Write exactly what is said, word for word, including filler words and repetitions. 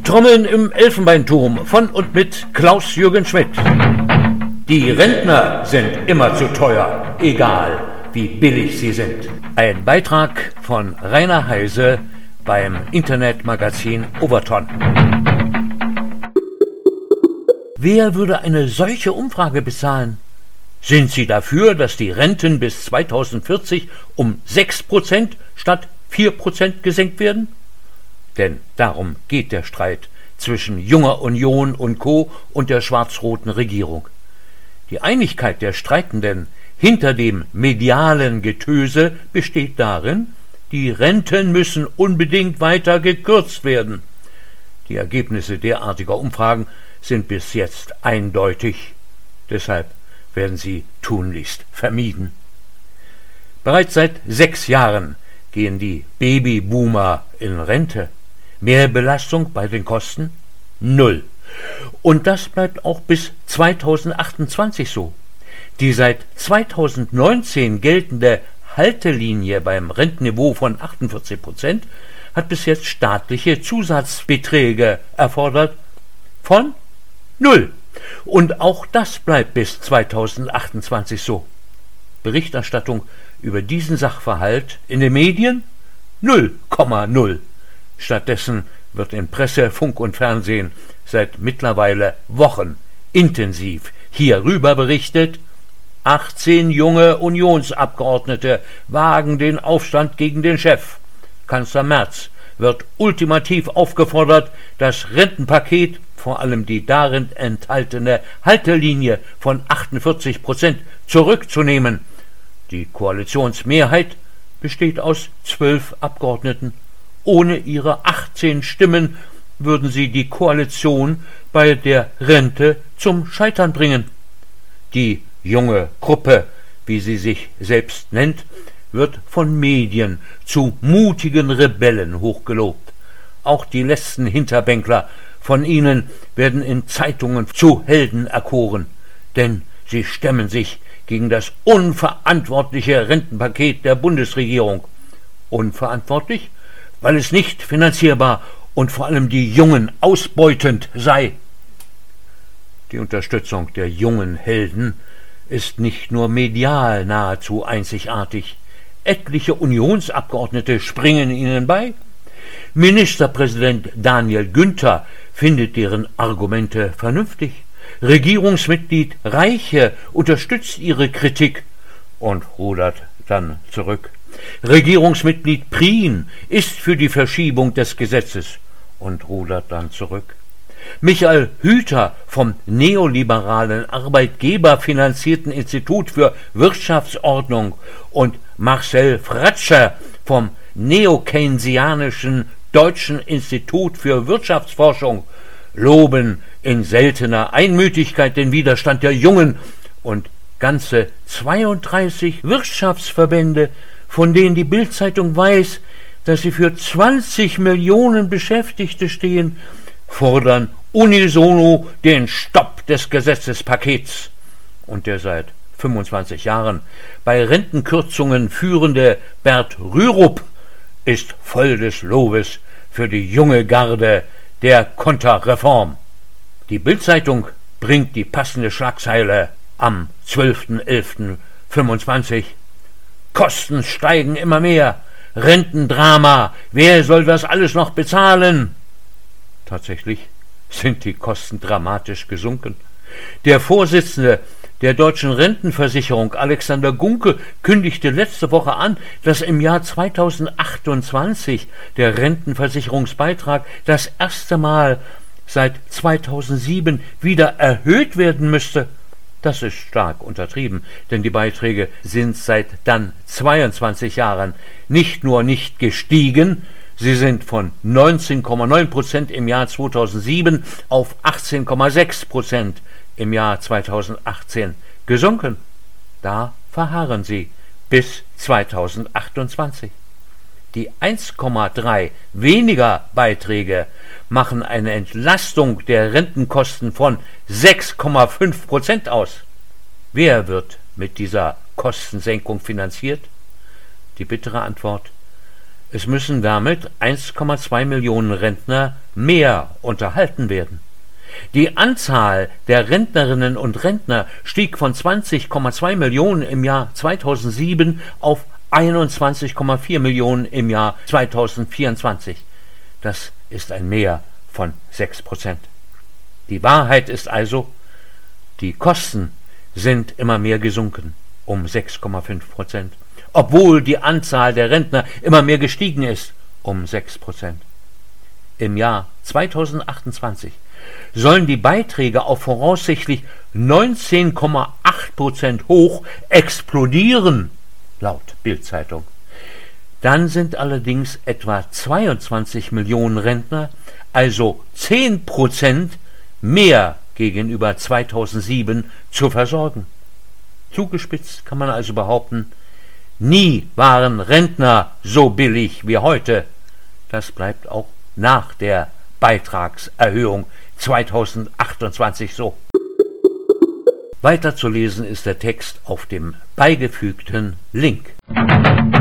Trommeln im Elfenbeinturm von und mit Klaus-Jürgen Schmidt. Die Rentner sind immer zu teuer, egal wie billig sie sind. Ein Beitrag von Rainer Heise beim Internetmagazin Overton. Wer würde eine solche Umfrage bezahlen? Sind Sie dafür, dass die Renten bis zweitausendvierzig um sechs Prozent statt vier Prozent gesenkt werden? Denn darum geht der Streit zwischen Junger Union und Co. und der schwarz-roten Regierung. Die Einigkeit der Streikenden hinter dem medialen Getöse besteht darin, die Renten müssen unbedingt weiter gekürzt werden. Die Ergebnisse derartiger Umfragen sind bis jetzt eindeutig. Deshalb werden sie tunlichst vermieden. Bereits seit sechs Jahren gehen die Babyboomer in Rente. Mehrbelastung bei den Kosten? Null. Und das bleibt auch bis zweitausendachtundzwanzig so. Die seit zweitausendneunzehn geltende Haltelinie beim Rentenniveau von achtundvierzig Prozent hat bis jetzt staatliche Zusatzbeträge erfordert von null. Und auch das bleibt bis zweitausendachtundzwanzig so. Berichterstattung über diesen Sachverhalt in den Medien? null Komma null. Stattdessen wird in Presse, Funk und Fernsehen seit mittlerweile Wochen intensiv hierüber berichtet: achtzehn junge Unionsabgeordnete wagen den Aufstand gegen den Chef. Kanzler Merz wird ultimativ aufgefordert, das Rentenpaket, vor allem die darin enthaltene Haltelinie von achtundvierzig Prozent, zurückzunehmen. Die Koalitionsmehrheit besteht aus zwölf Abgeordneten. Ohne ihre achtzehn Stimmen würden sie die Koalition bei der Rente zum Scheitern bringen. Die junge Gruppe, wie sie sich selbst nennt, wird von Medien zu mutigen Rebellen hochgelobt. Auch die letzten Hinterbänkler von ihnen werden in Zeitungen zu Helden erkoren, denn sie stemmen sich gegen das unverantwortliche Rentenpaket der Bundesregierung. Unverantwortlich, weil es nicht finanzierbar und vor allem die Jungen ausbeutend sei. Die Unterstützung der jungen Helden ist nicht nur medial nahezu einzigartig. Etliche Unionsabgeordnete springen ihnen bei. Ministerpräsident Daniel Günther findet deren Argumente vernünftig. Regierungsmitglied Reiche unterstützt ihre Kritik und rudert dann zurück. Regierungsmitglied Prien ist für die Verschiebung des Gesetzes und rudert dann zurück. Michael Hüter vom neoliberalen arbeitgeberfinanzierten Institut für Wirtschaftsordnung und Marcel Fratscher vom neokeynesianischen Deutschen Institut für Wirtschaftsforschung loben in seltener Einmütigkeit den Widerstand der Jungen, und ganze zweiunddreißig Wirtschaftsverbände, von denen die Bild-Zeitung weiß, dass sie für zwanzig Millionen Beschäftigte stehen, fordern unisono den Stopp des Gesetzespakets. Und der seit fünfundzwanzig Jahren bei Rentenkürzungen führende Bert Rürup ist voll des Lobes für die junge Garde der Konterreform. Die Bild-Zeitung bringt die passende Schlagzeile am zwölften elften fünfundzwanzig. Kosten steigen immer mehr. Rentendrama. Wer soll das alles noch bezahlen? Tatsächlich sind die Kosten dramatisch gesunken. Der Vorsitzende der Deutschen Rentenversicherung, Alexander Gunke, kündigte letzte Woche an, dass im Jahr zweitausendachtundzwanzig der Rentenversicherungsbeitrag das erste Mal seit zweitausendsieben wieder erhöht werden müsste. Das ist stark untertrieben, denn die Beiträge sind seit dann zweiundzwanzig Jahren nicht nur nicht gestiegen, sie sind von neunzehn Komma neun Prozent im Jahr zweitausendsieben auf achtzehn Komma sechs Prozent im Jahr zweitausendachtzehn gesunken. Da verharren sie bis zweitausendachtundzwanzig. Die eins Komma drei weniger Beiträge machen eine Entlastung der Rentenkosten von sechs Komma fünf Prozent aus. Wer wird mit dieser Kostensenkung finanziert? Die bittere Antwort: Es müssen damit eins Komma zwei Millionen Rentner mehr unterhalten werden. Die Anzahl der Rentnerinnen und Rentner stieg von zwanzig Komma zwei Millionen im Jahr zweitausendsieben auf einundzwanzig Komma vier Millionen im Jahr zweitausendvierundzwanzig. Das ist ein Mehr von sechs Prozent. Die Wahrheit ist also, die Kosten sind immer mehr gesunken, um sechs Komma fünf Prozent, obwohl die Anzahl der Rentner immer mehr gestiegen ist, um sechs Prozent. Im Jahr zweitausendachtundzwanzig sollen die Beiträge auf voraussichtlich neunzehn Komma acht Prozent hoch explodieren, laut Bild-Zeitung. Dann sind allerdings etwa zweiundzwanzig Millionen Rentner, also zehn Prozent mehr gegenüber zweitausendsieben zu versorgen. Zugespitzt kann man also behaupten, nie waren Rentner so billig wie heute. Das bleibt auch nach der Beitragserhöhung zweitausendachtundzwanzig so. Weiter zu lesen ist der Text auf dem beigefügten Link.